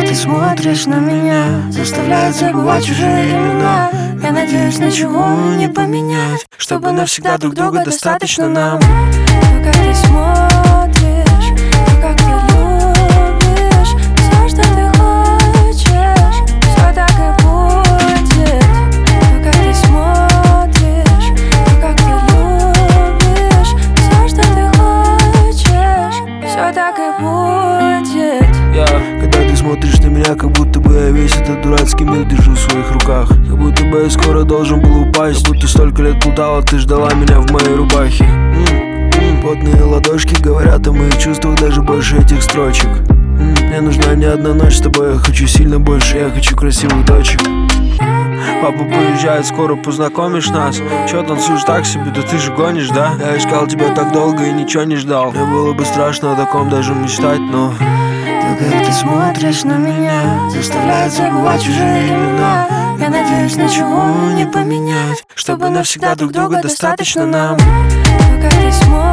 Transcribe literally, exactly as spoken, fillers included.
ты смотришь на меня, заставляет забывать чужие имена. Я надеюсь, ничего не поменять, чтобы навсегда друг друга достаточно нам. То, как ты смотришь, то, как ты любишь, все, что ты хочешь, все так и будет. То, как ты смотришь, то, как ты любишь, все, что ты хочешь, все так и будет. Yeah. Когда ты смотришь на меня, как будто бы я весь этот дурацкий мир держу в своих руках. Как будто бы я скоро должен был упасть. Как будто столько лет плутала, ты ждала меня в моей рубахе. м-м. Потные ладошки говорят о моих чувствах даже больше этих строчек. м-м. Мне нужна не одна ночь с тобой, я хочу сильно больше, я хочу красивых дочек. Папа приезжает скоро, познакомишь нас. Чё танцуешь так себе, да ты же гонишь, да? Я искал тебя так долго и ничего не ждал. Мне было бы страшно о таком даже мечтать, но то, как ты смотришь на меня, заставляет забывать чужие имена. Я надеюсь, ничего не поменять, чтобы навсегда друг друга достаточно нам. То, как ты смотришь.